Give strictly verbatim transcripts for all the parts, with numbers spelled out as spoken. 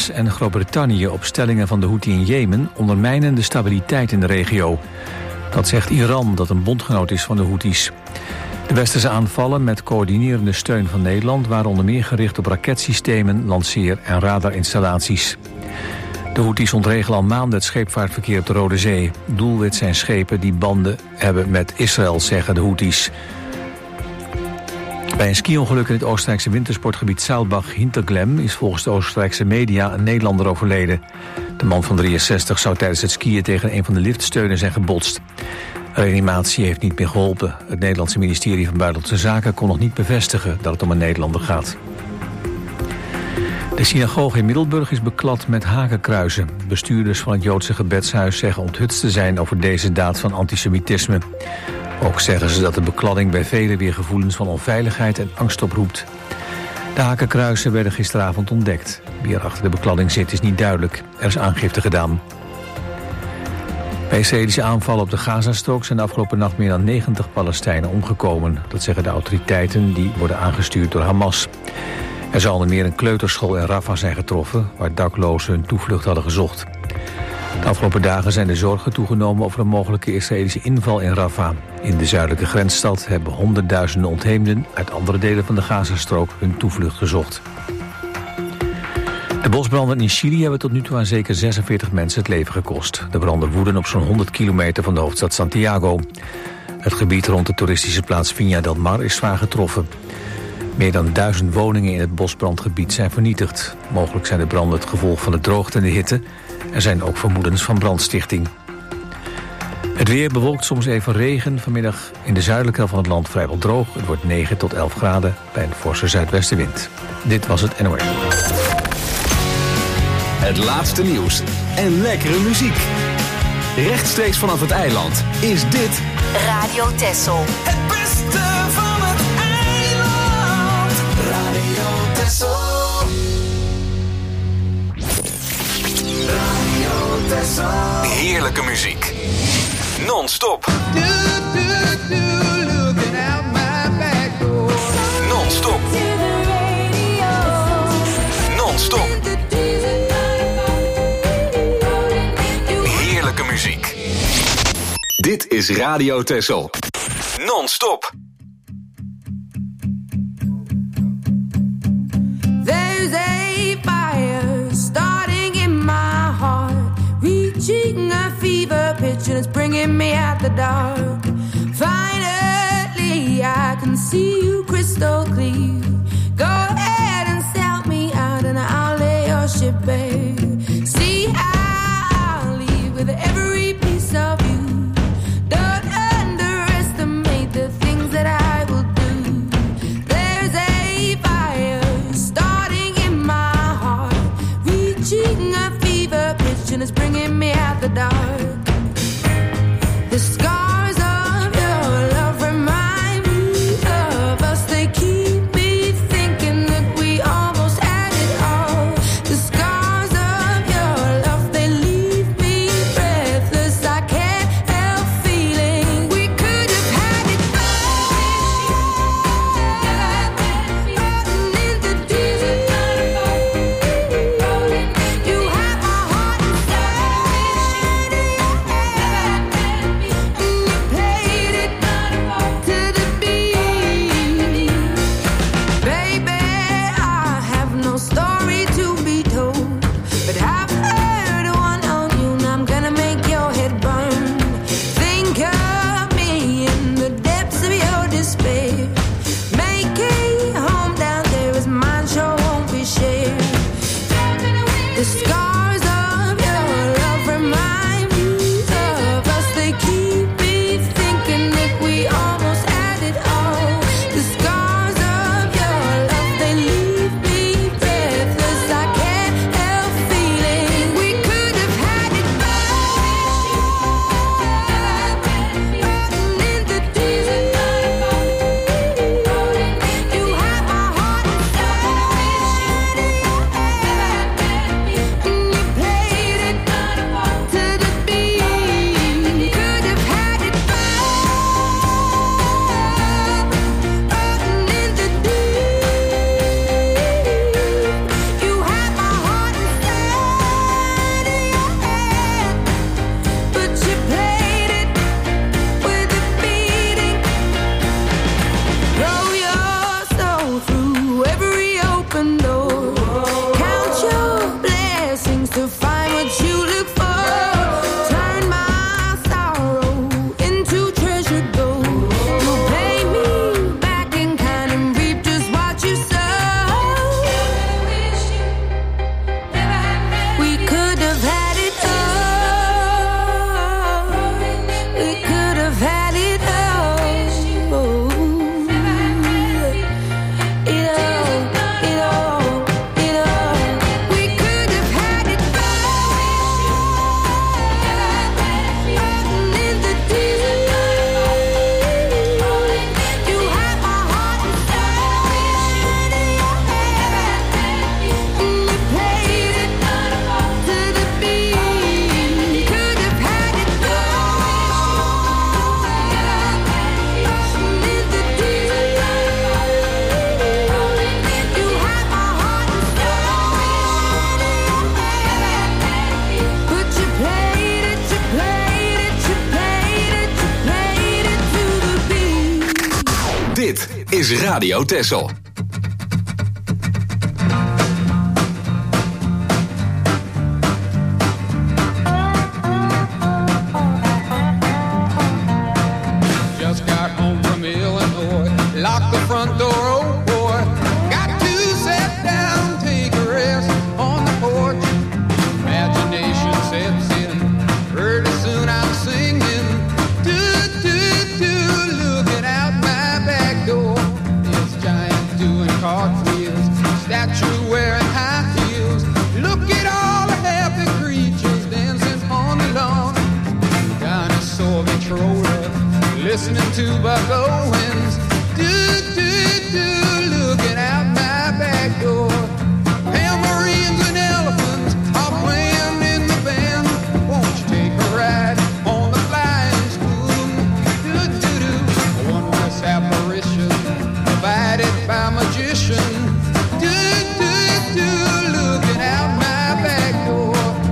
S en Groot-Brittannië op stellingen van de Houthi in Jemen ondermijnen de stabiliteit in de regio. Dat zegt Iran, dat een bondgenoot is van de Houthis. De westerse aanvallen met coördinerende steun van Nederland waren onder meer gericht op raketsystemen, lanceer- en radarinstallaties. De Houthis ontregelen al maanden het scheepvaartverkeer op de Rode Zee. Doelwit zijn schepen die banden hebben met Israël, zeggen de Houthis. Bij een ski-ongeluk in het Oostenrijkse wintersportgebied Saalbach-Hinterglemm is volgens de Oostenrijkse media een Nederlander overleden. De man van drieënzestig zou tijdens het skiën tegen een van de liftsteunen zijn gebotst. Reanimatie heeft niet meer geholpen. Het Nederlandse ministerie van Buitenlandse Zaken kon nog niet bevestigen dat het om een Nederlander gaat. De synagoge in Middelburg is beklad met hakenkruizen. Bestuurders van het Joodse gebedshuis zeggen onthutst te zijn over deze daad van antisemitisme. Ook zeggen ze dat de bekladding bij velen weer gevoelens van onveiligheid en angst oproept. De hakenkruisen werden gisteravond ontdekt. Wie er achter de bekladding zit is niet duidelijk. Er is aangifte gedaan. Bij Israëlische aanvallen op de Gazastrook zijn de afgelopen nacht meer dan negentig Palestijnen omgekomen. Dat zeggen de autoriteiten die worden aangestuurd door Hamas. Er zou onder meer een kleuterschool in Rafah zijn getroffen, waar daklozen hun toevlucht hadden gezocht. De afgelopen dagen zijn de zorgen toegenomen over een mogelijke Israëlische inval in Rafah. In de zuidelijke grensstad hebben honderdduizenden ontheemden uit andere delen van de Gazastrook hun toevlucht gezocht. De bosbranden in Chili hebben tot nu toe aan zeker zesenveertig mensen het leven gekost. De branden woeden op zo'n honderd kilometer van de hoofdstad Santiago. Het gebied rond de toeristische plaats Viña del Mar is zwaar getroffen. Meer dan duizend woningen in het bosbrandgebied zijn vernietigd. Mogelijk zijn de branden het gevolg van de droogte en de hitte. Er zijn ook vermoedens van brandstichting. Het weer bewolkt, soms even regen. Vanmiddag in de zuidelijke helft van het land vrijwel droog. Het wordt negen tot elf graden bij een forse zuidwestenwind. Dit was het N O S. Het laatste nieuws en lekkere muziek. Rechtstreeks vanaf het eiland is dit Radio Texel. Het beste van het eiland. Radio Texel. Radio Texel. heerlijke muziek. Non-stop. Non-stop. Non-stop. Heerlijke muziek. Dit is Radio Texel. Non-stop. There's a fire starting in my heart, reaching a fever pitch and it's bringing me out the dark. Finally I can see you crystal clear. Go ahead and sell me out and I'll lay your ship bare. See, I'll leave with every piece of you. Don't underestimate the things that I will do. There's a fire starting in my heart, reaching a fever pitch and it's bringing me out the dark. The scars of your love remind me of us. They keep me thinking that we almost had it all. The scars of your love, they leave me breathless. I can't help feeling we could have had it all. In the desert, you have my heart inside. is Radio Texel. Just got home from Illinois, locked the front door, oh boy. Got to sit down, take a rest on the porch. Imagination sets in, pretty soon I'm singing. Do, do, do, looking out my back door. This giant doing cartwheels, statue wearing high heels. Look at all the happy creatures dancing on the lawn. Dinosaur controller, listening to Buck Owens. Do, do, do, looking out my back door. Tambourines and elephants are playing in the band. Won't you take a ride on the flying spoon? Do, do, do, a wondrous apparition provided by magician. Do, do, do, looking out my back door.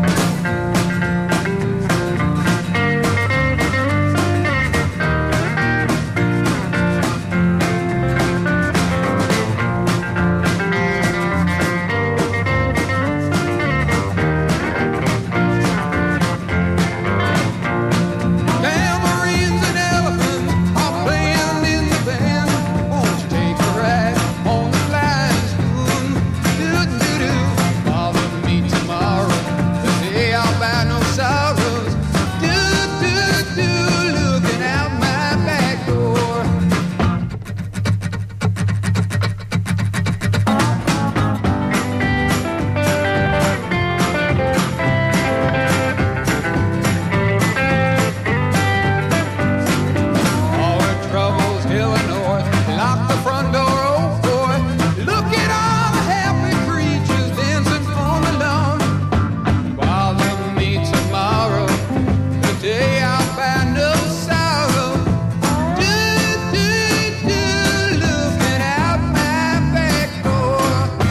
Tambourines and elephants are playing in the band. Won't you take a ride on the flying spoon? Do, do, do, bother me tomorrow, the day I'll buy no sorrows. Do, do, do, looking out my back door. All the troubles, Illinois, lock the front door, oh boy. Look at all the happy creatures dancing on the lawn. Bother me tomorrow, the day I'll buy no sorrow. Do, do, do, looking out my back door.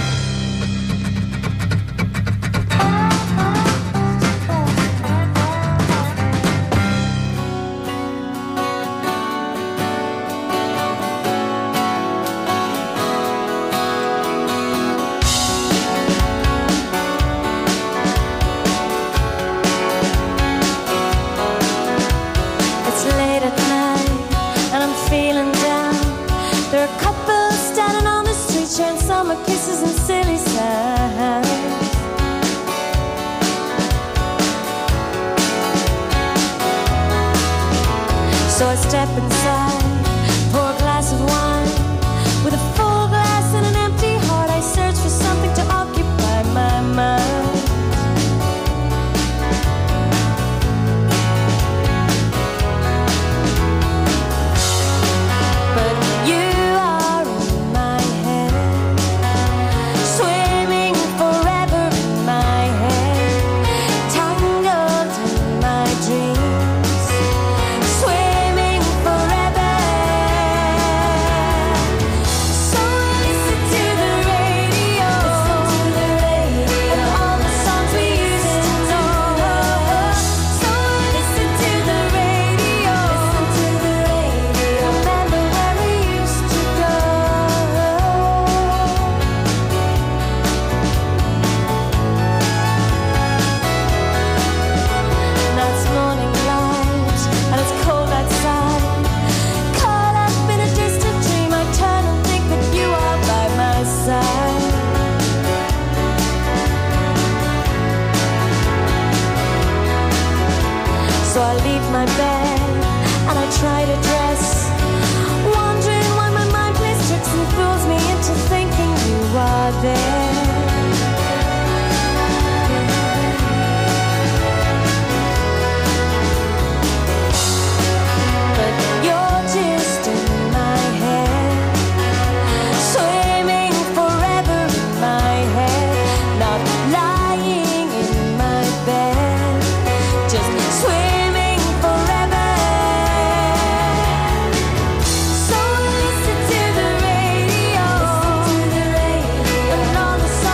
It's late at night and I'm feeling down. There are couples standing on the street sharing summer kisses and silly sounds. So I step inside, pour a glass of wine. With a full glass and an empty heart, I search for something to occupy my mind. But you are in my head, swimming forever in my head, tangled in my dreams, swimming forever. So listen to the radio, listen to the radio, and all the songs we used to know. So listen to the radio, listen to the radio, remember where we used to go. Now it's morning light and it's cold outside. Caught up in a distant dream, I turn and think that you are by my side. So I leave my bed and I try to dress, wondering why my mind plays tricks and fools me into thinking you are there. But you're just in my head, swimming forever in my head, not lying in my bed, just swimming forever. So listen to the radio, listen to the radio, and all the songs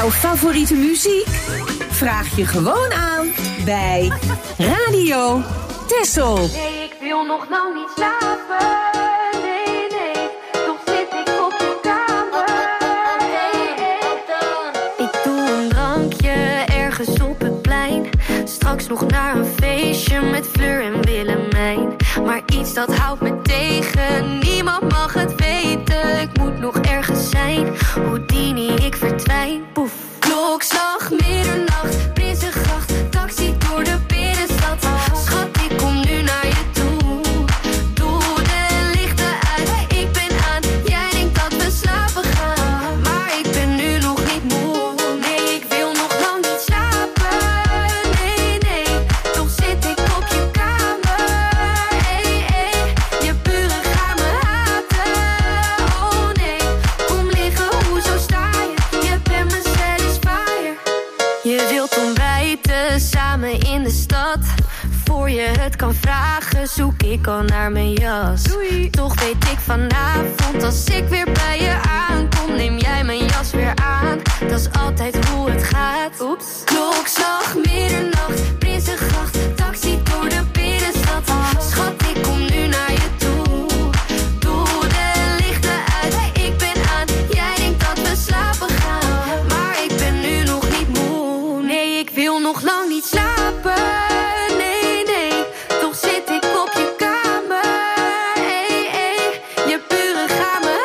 Jouw favoriete muziek? Vraag je gewoon aan bij Radio Texel. Nee, ik wil nog lang niet slapen. Nee, nee, toch zit ik op je kamer. Hey, hey. Ik doe een drankje ergens op het plein. Straks nog naar een feestje met Fleur en Willemijn. Maar iets dat houdt me tegen, niemand mag het weten. Ik moet nog ergens zijn, Houdini, ik verdwijn. Poef. Klokslag, middernacht, Prinsengracht, taxi door de binnenstad. Schat, ik kom nu naar je toe. Doe de lichten uit, ik ben aan. Jij denkt dat we slapen gaan, maar ik ben nu nog niet moe. Nee, ik wil nog lang niet slapen. Nee, nee, toch zit ik op je kamer. Hey, hey, je buren gaan me haten. Oh nee, kom liggen, hoezo sta je? Je bent mijn satisfier. Je wilt ontbijten samen in de stad. Voor je het kan vragen, zoek ik al naar mijn jas. Doei. Toch weet ik vanavond, als ik weer bij je aankom, neem jij mijn jas weer aan. Dat is altijd hoe het gaat. Oeps. Klokslag, middernacht, Prinsengracht, taxi door de binnenstad. Schat, ik kom nu naar je toe. Doe de lichten uit, ik ben aan. Jij denkt dat we slapen gaan, maar ik ben nu nog niet moe. Nee, ik wil nog lang niet slapen. Nee, nee, toch zit ik op je kamer. Hey, hey, je buren gaan me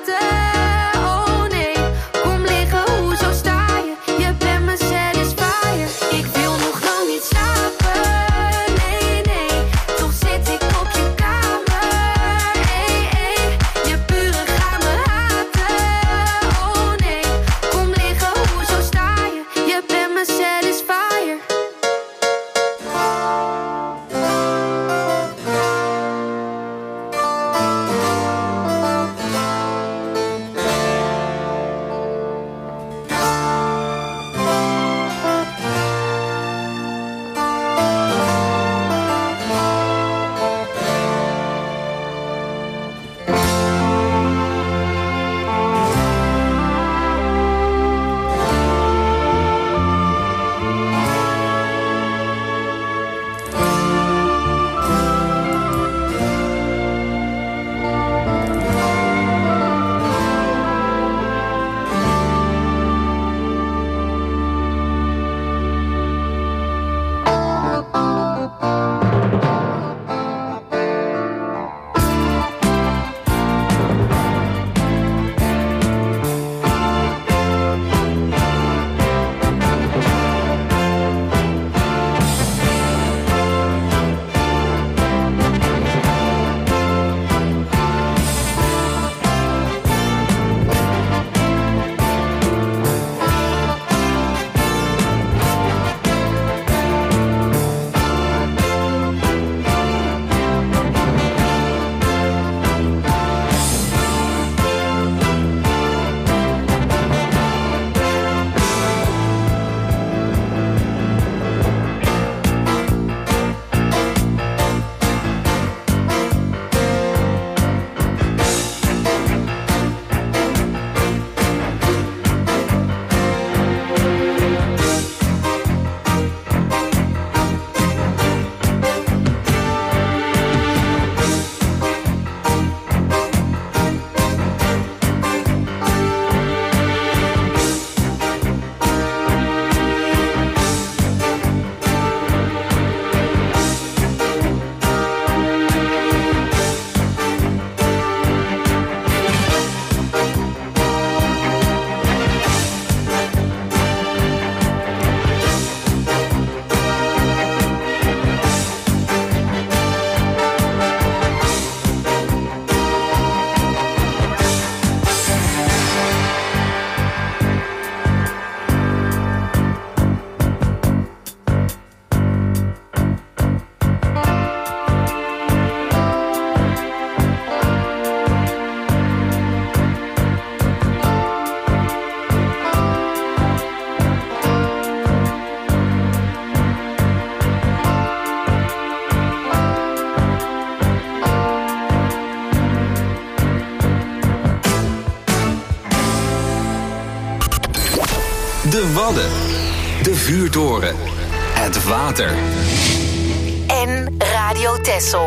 haten. Oh nee, kom liggen, hoezo sta je? Je bent mijn satisfier. Ik wil nog lang niet slapen. Nee, nee, toch zit ik op je kamer. Hey, hey, je buren gaan me haten. Oh nee, kom liggen, hoezo sta je? Je bent mijn satisfier. Wadden. De vuurtoren. Het water. En Radio Texel.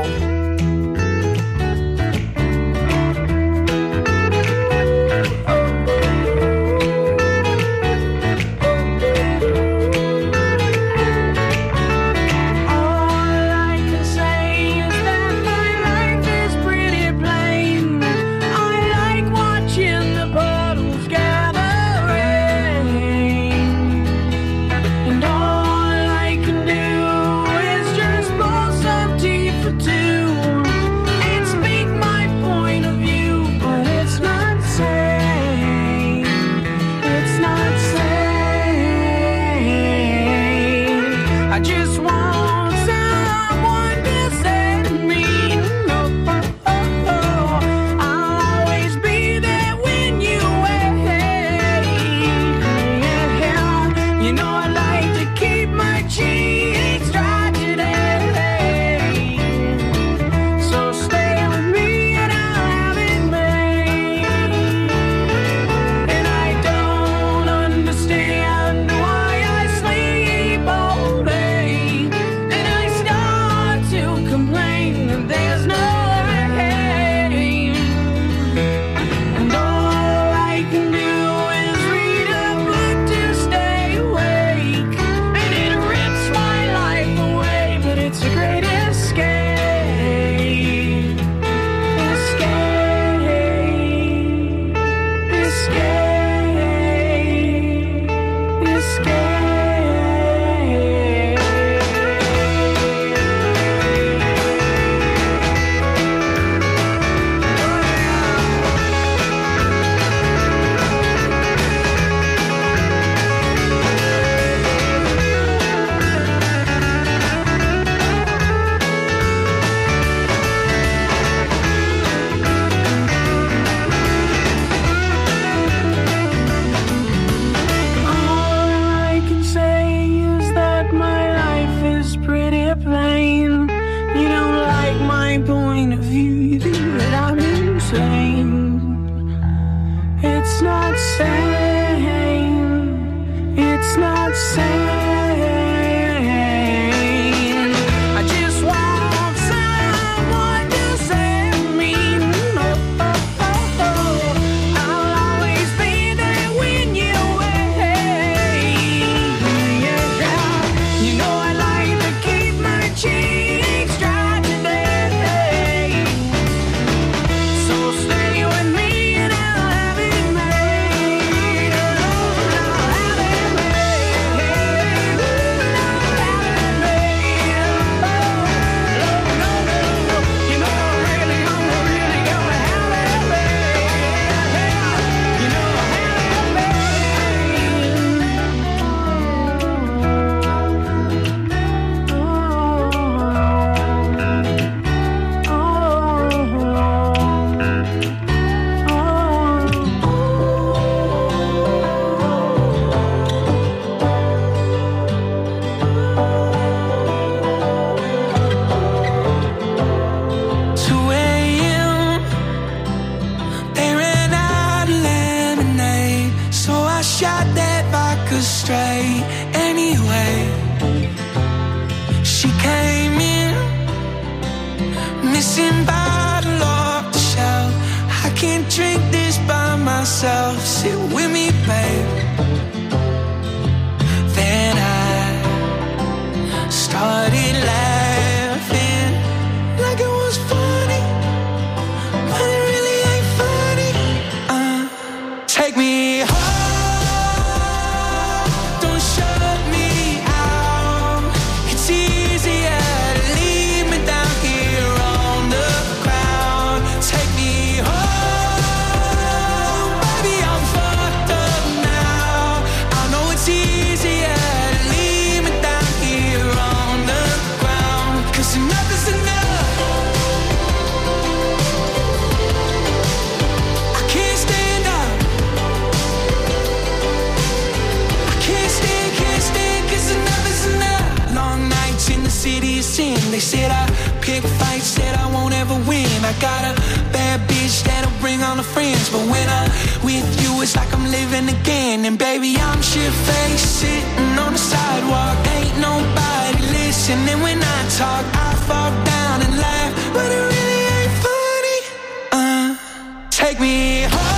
They said I pick fights, said I won't ever never win. I got a bad bitch that'll bring all the friends, but when I'm with you, it's like I'm living again. And baby, I'm shit-faced, sitting on the sidewalk. Ain't nobody listening when I talk. I fall down and laugh, but it really ain't funny. Uh, take me home.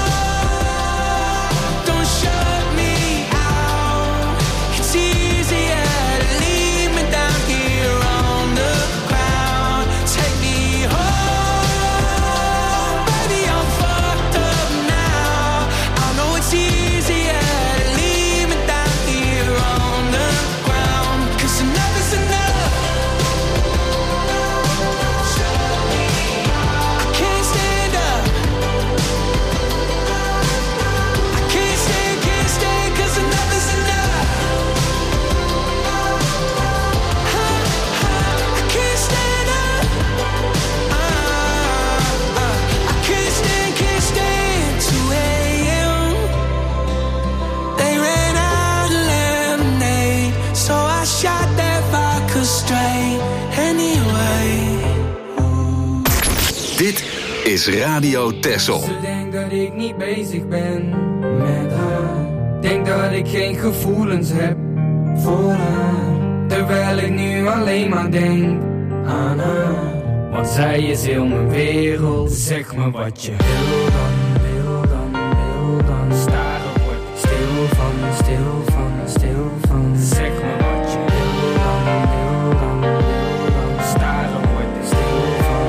Dit is Radio Texel. Ze denkt dat ik niet bezig ben met haar. Denk dat ik geen gevoelens heb voor haar. Terwijl ik nu alleen maar denk aan haar. Want zij is heel mijn wereld. Zeg me wat je wil dan, wil dan, wil dan. Staren word stil van, stil van, stil van. Zeg me wat je wil dan, wil dan, wil dan. Staren word stil van.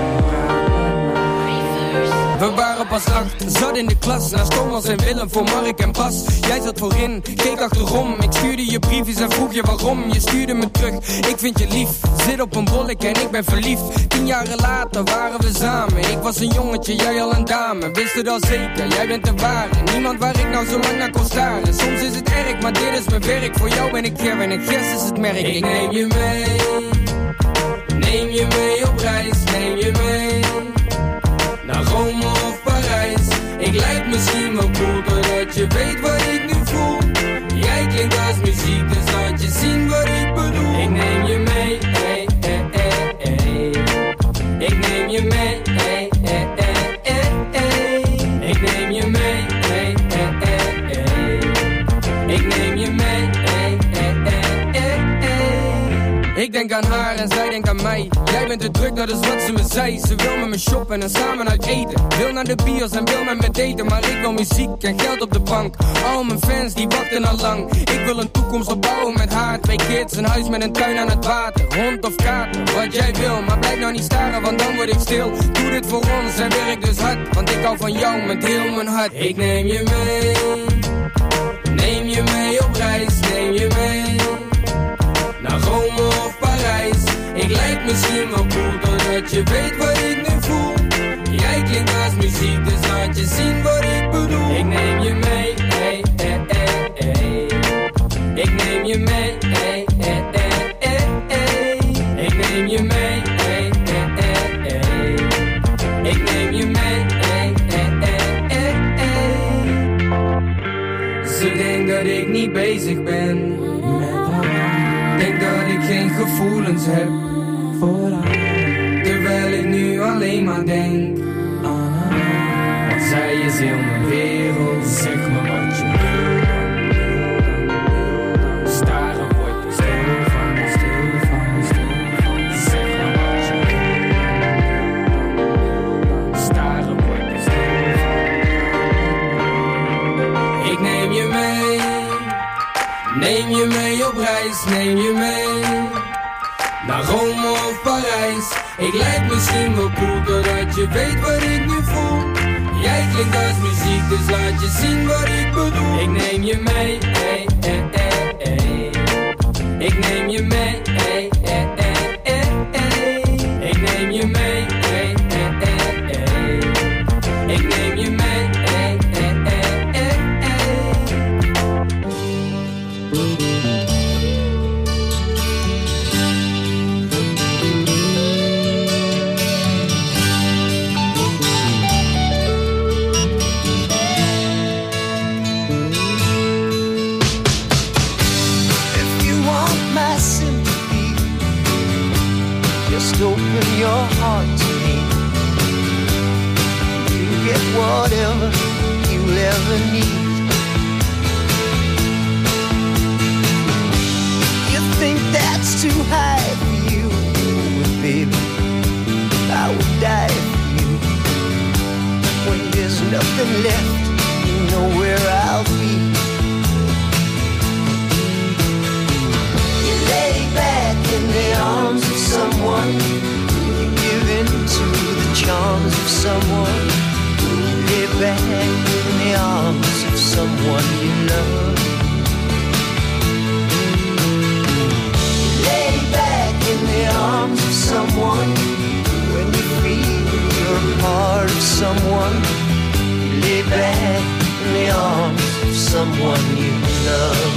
We waren pas acht, zat in de klas. Naast Thomas en Willem voor Mark en Bas. Jij zat voorin, keek achterom. Ik stuurde je briefjes en vroeg je waarom. Je stuurde me terug, ik vind je lief. Zit op een bolletje en ik ben verliefd. Tien jaren later waren we samen. Ik was een jongetje, jij al een dame. Wist het al zeker, jij bent de ware. Niemand waar ik nou zo lang naar kon staren. Soms is het erg, maar dit is mijn werk. Voor jou ben ik Ger en ik Gers is het merk. Ik neem je mee, neem je mee op reis. Neem je mee naar Rome of Parijs. Ik lijk misschien wel cool, doordat je weet wat ik nu voel. Jij klinkt als muziek, dus laat je zien wat ik bedoel. Ik neem je mee, hey, hey, hey, hey. Ik neem je mee, hey, hey, hey, hey, hey. Ik neem je mee, hey, hey, hey, hey. Ik neem je mee, hey, hey, hey, hey, hey. Ik denk aan haar en zij denkt aan mij. Jij bent te druk, dat is wat ze me zei. Ze wil met me shoppen en samen uit eten. Wil naar de bios en wil met me daten. Maar ik wil muziek en geld op de bank. Al mijn fans die wachten al lang. Ik wil een toekomst opbouwen met haar. Twee kids, een huis met een tuin aan het water. Hond of kater, wat jij wil. Maar blijf nou niet staren, want dan word ik stil. Doe dit voor ons en werk dus hard. Want ik hou van jou met heel mijn hart. Ik neem je mee, neem je mee op reis. Neem je mee naar Rome of Parijs. Ik lijk misschien wel cool, doordat je weet wat ik nu voel. Jij klinkt als muziek, dus laat je zien wat ik bedoel. Ik neem je mee, hey, hey, hey, hey. Ik neem je mee, hey, hey, hey, hey, hey. Ik neem je mee, hey, hey, hey, hey. Ik neem je mee, hey, hey, hey, hey, hey. Ze denkt dat ik niet bezig ben met haar. Denk dat ik geen gevoelens heb voor haar. Terwijl ik nu alleen maar denk aan haar. Want zij is heel mijn wereld. Zeg me wat je wil dan, wil dan, wil dan. Staren word je stil van, stil van, stil van. Zeg me wat je wil dan, wil dan. Staren word je stil van. Ik neem je mee, neem je mee op reis. Neem je mee naar Rome of Parijs. Ik lijk misschien wel cool, doordat je weet wat ik nu voel. Jij klinkt als muziek, dus laat je zien wat ik bedoel. Ik neem je mee, hey, hey, hey, hey. Ik neem je mee, hey, hey, hey, hey, hey. Ik neem je mee, hey, hey, hey, hey. Ik neem je mee, hey, hey, hey, hey, Just open your heart to me. get whatever you'll ever need. You think that's too high for you, but baby, I would die for you. When there's nothing left, you know where I'll be. You lay back in the arms of someone, you give in to the charms of someone. You lay back in the arms of someone you love. You lay back in the arms of someone when you feel you're a part of someone. You lay back in the arms of someone you love.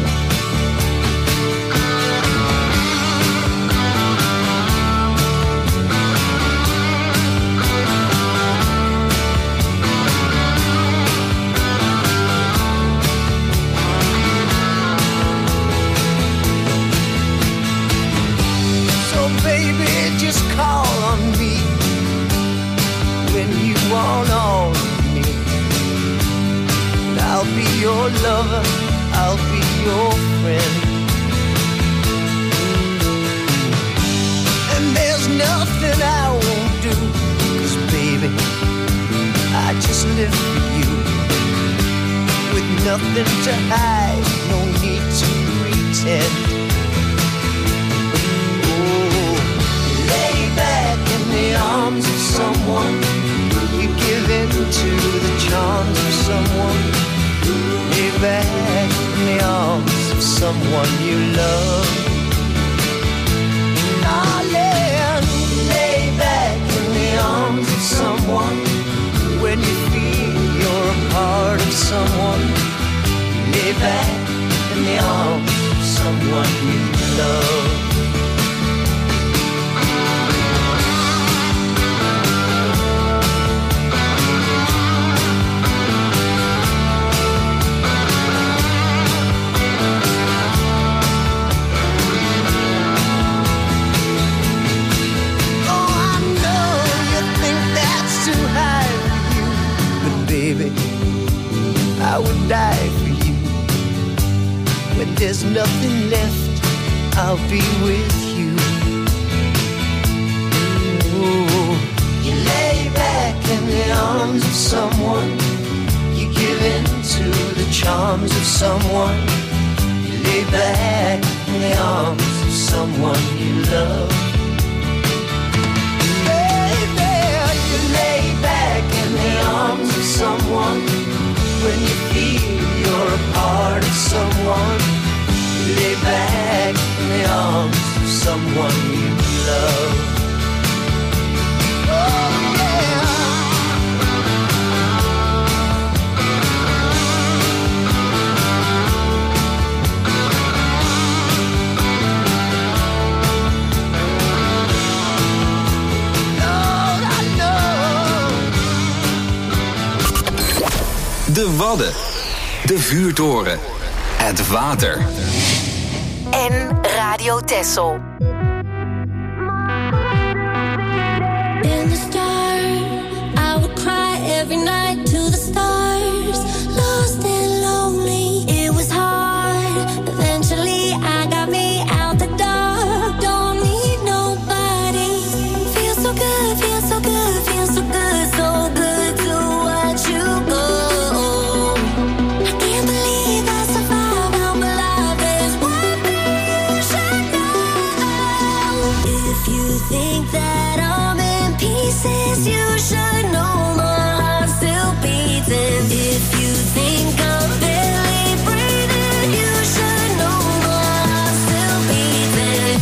Baby, just call on me when you want all of me. I'll be your lover, I'll be your friend. And there's nothing I won't do, 'cause baby, I just live for you. With nothing to hide, no need to pretend. Back in the arms of someone, you give in to the charms of someone. Lay back in the arms of someone you love. Darling, lay back in the arms of someone when you feel you're a part of someone. Lay back in the arms of someone you love. Baby, I would die for you. When there's nothing left, I'll be with you. Ooh. You lay back in the arms of someone, you give in to the charms of someone. You lay back in the arms of someone you love. Baby, you lay back in the arms of someone when you feel you're a part of someone. You lay back in the arms of someone you love. Oh yeah. De Wadden, de Vuurtoren, het water. En Radio Texel. In the dark, I would cry every night to the stars. Lost and lonely, it was hard. Eventually I got me out the dark. Don't need nobody. Feel so good, feel so good, feel so good, so good to watch you go. I can't believe I survived, I'm alive. There's one thing you should know. If you think that I'm in pieces, you should know my heart still beating. If you think I'm barely breathing, you should know my heart still beating.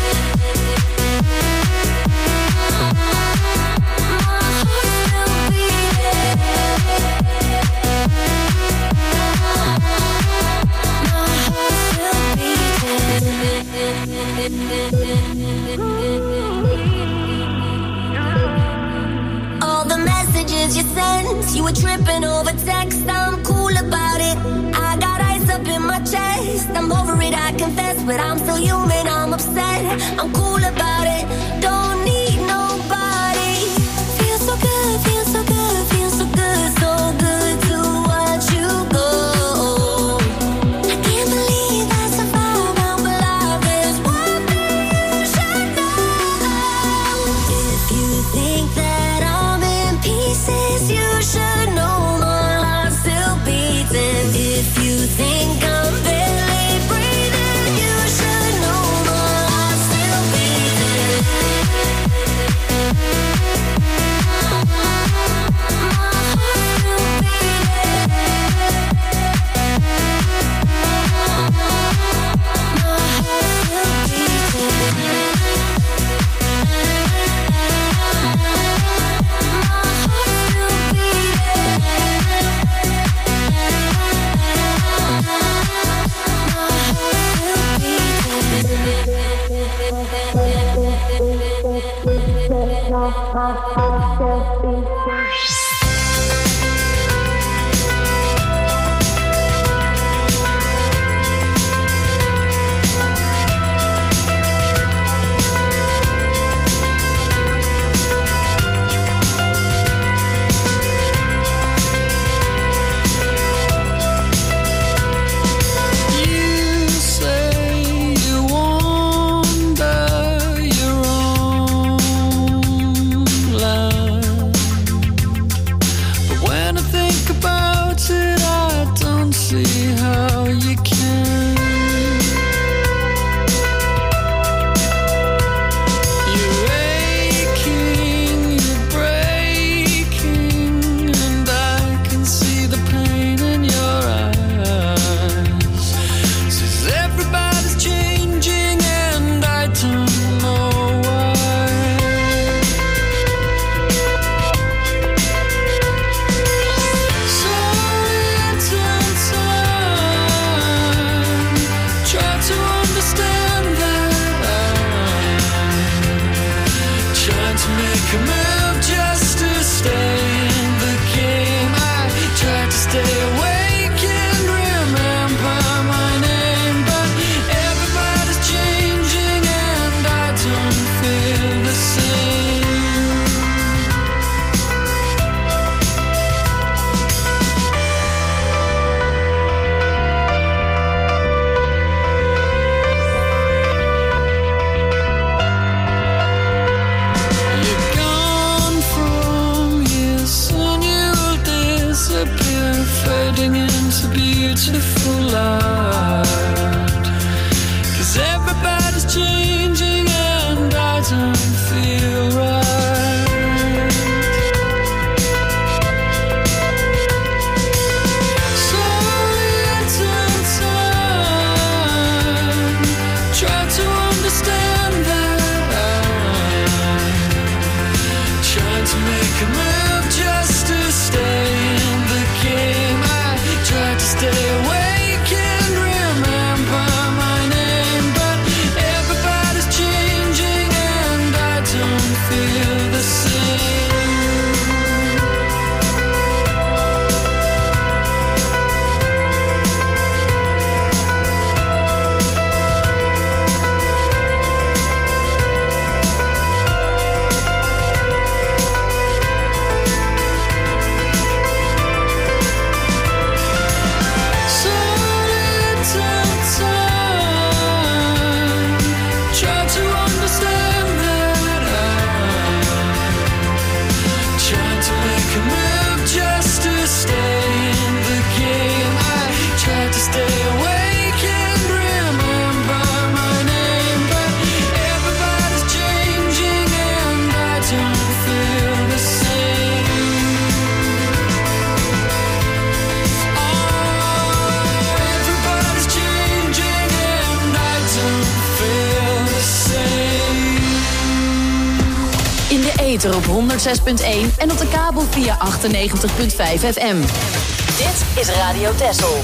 My heart still beating. All the messages you sent, you were tripping over text. I'm cool about it. I got ice up in my chest. I'm over it, I confess, but I'm still human. I'm upset. I'm cool about it. Don't need nobody. Feel so good, feel so good, feel so Op honderdzes punt één en op de kabel via achtennegentig punt vijf F M. Dit is Radio Texel.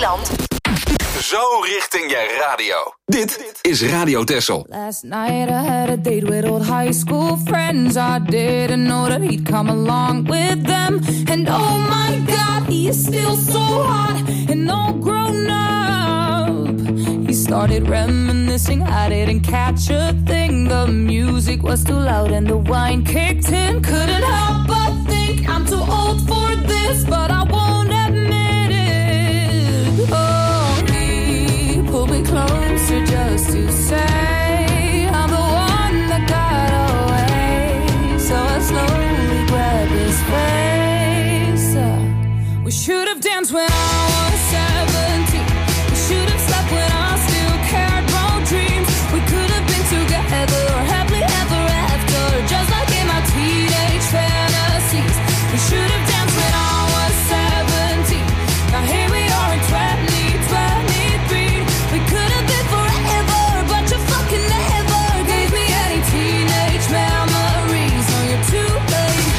Zeeland. Zo richting je radio. Dit is Radio Texel. Last night I had a date with old high school friends. I didn't know that he'd come along with them. And oh my God, he is still so hot and all grown up. He started reminiscing, I didn't catch a thing. The music was too loud and the wine kicked in. Couldn't help but think I'm too old for this, but I won't admit it. Oh, he pulled me closer just to say I'm the one that got away. So I slowly grabbed his face. Uh, we should have danced when I was seventeen. We should have slept when I still cared about dreams. We could have been together or happily ever after, just like in my teenage fantasies. We should have danced when I was seventeen. Now here we are in twenty twenty-three. We could have been forever, but you fucking never gave me any teenage memories. No, you're too late.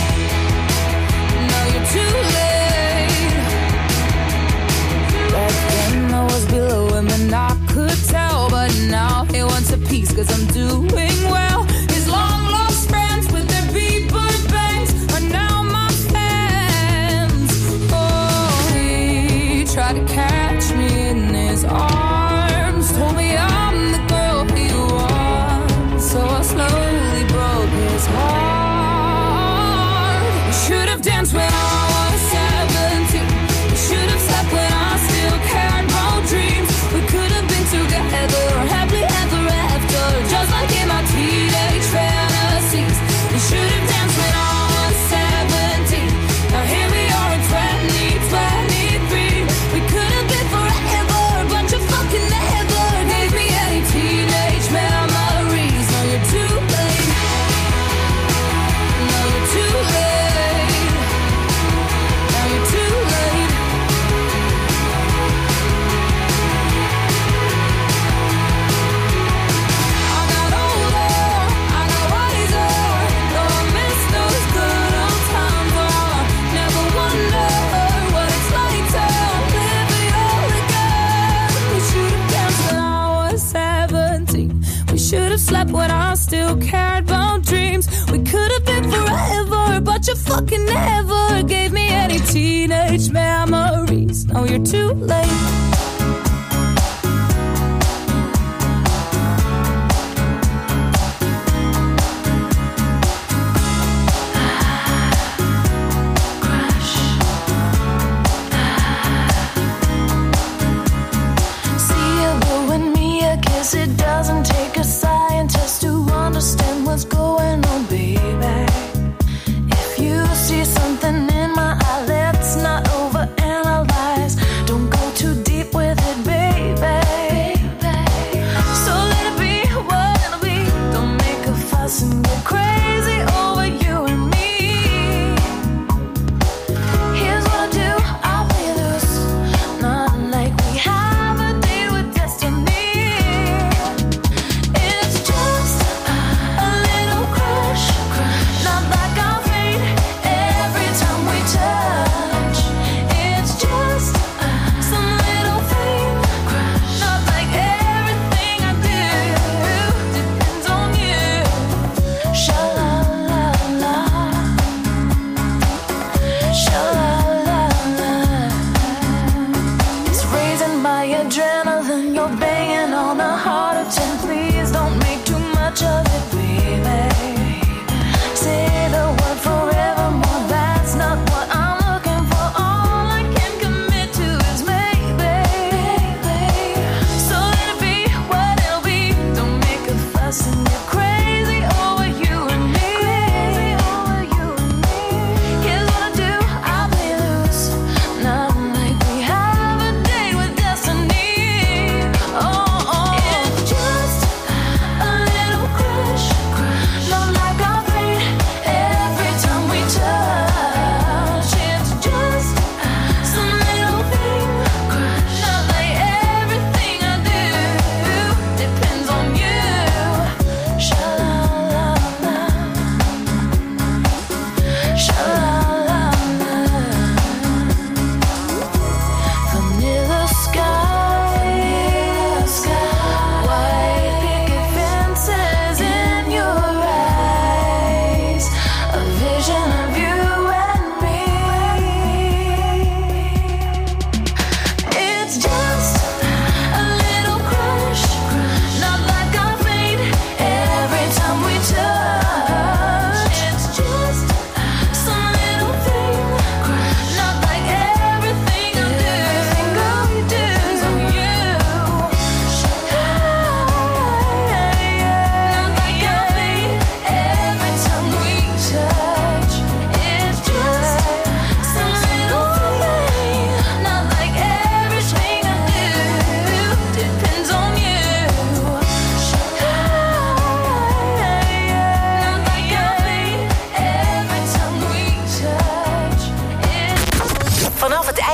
No, you're too late. Back then I was below him and I could tell, but now he wants a piece cause I'm doing well. His long lost friends with their beeper bangs are now my fans. Oh, he tried to catch me in his arms, told me I'm the girl he wants, so I slowly broke his heart. We should have danced when I was seventeen. We should have slept when I still cared about dreams. We could have been together or happily ever after, just like in my teenage fantasies. We should have danced when I was seventeen. Now here we are in twenty twenty-three. We could have been forever, but you fucking never gave me any teenage memories. No, you're too late. No, you're too late. Now you're too late. I got older, I got wiser. Though I miss those good old times, oh, I never wonder what it's like to live it all again. We should have danced when I was seventeen. We should have slept when I still cared about dreams. We could have been forever, but you fucking never gave me any teenage memories. Now you're too late. See you blowing me a kiss. It doesn't take a scientist to understand what's going on, baby. If you see something in my eye, let's not overanalyze. Don't go too deep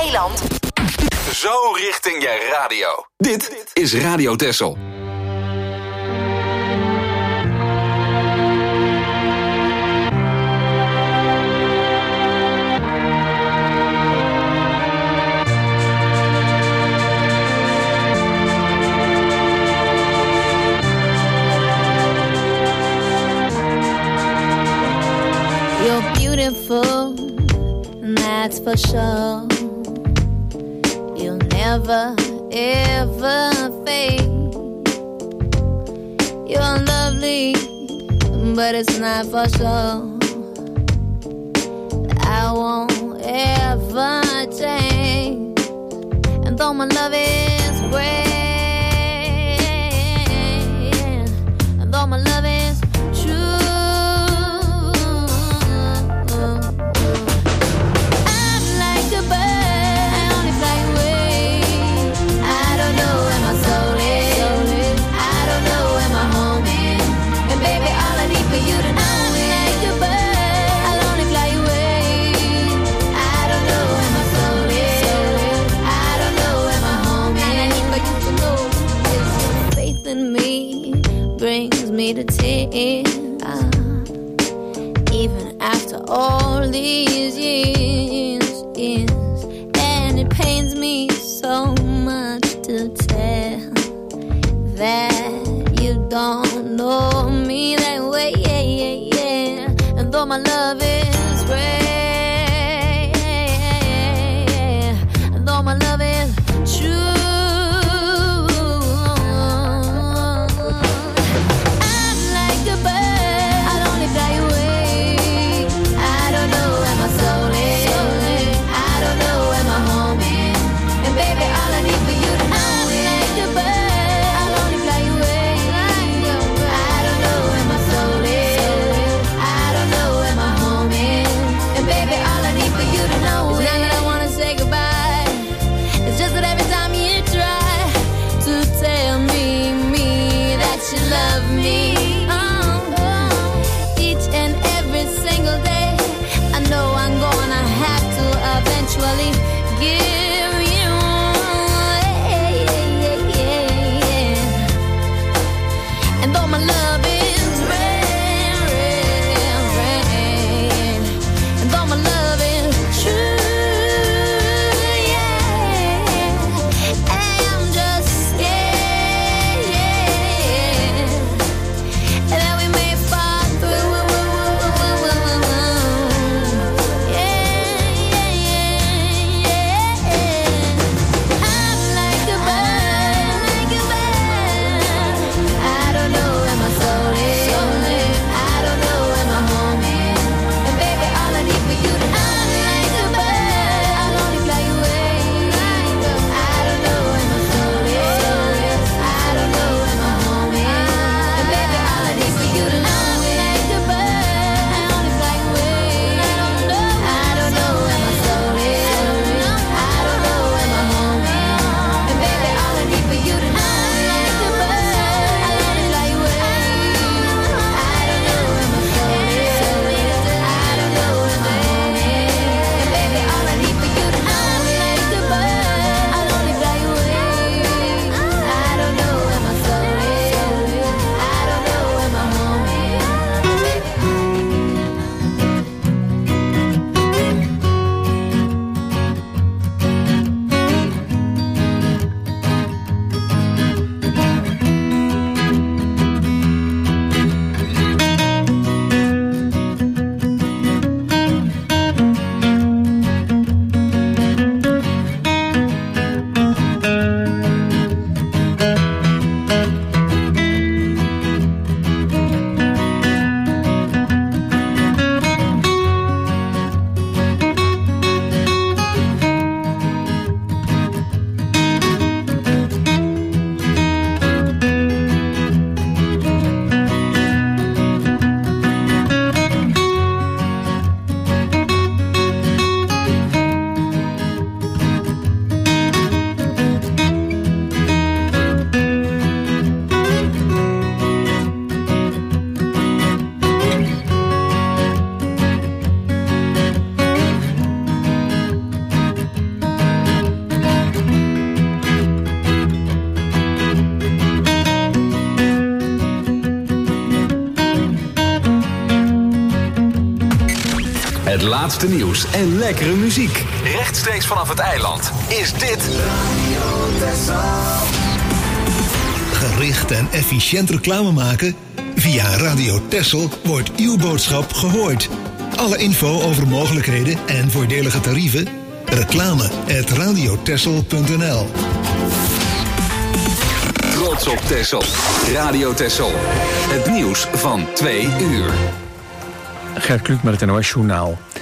Nederland. Zo richting je radio. Dit is Radio Texel. You're beautiful, that's for sure. You'll never, ever fade. You're lovely, but it's not for sure. I won't ever change. And though my love is great, and though my love is true, brings me to tears, even after all these years, years. And it pains me so much to tell that you don't know me that way, yeah, yeah, yeah. And though my love is rare, and though my love is true, I'll only fly away. I don't know where my soul is. laatste nieuws en lekkere muziek. Rechtstreeks vanaf het eiland is dit Gericht en efficiënt reclame maken? Via Radio Texel wordt uw boodschap gehoord. Alle info over mogelijkheden en voordelige tarieven? Reclame at radiotexel punt n l. Trots op Texel. Radio Texel. Het nieuws van twee uur. Gert Kluk met het N O S Journaal.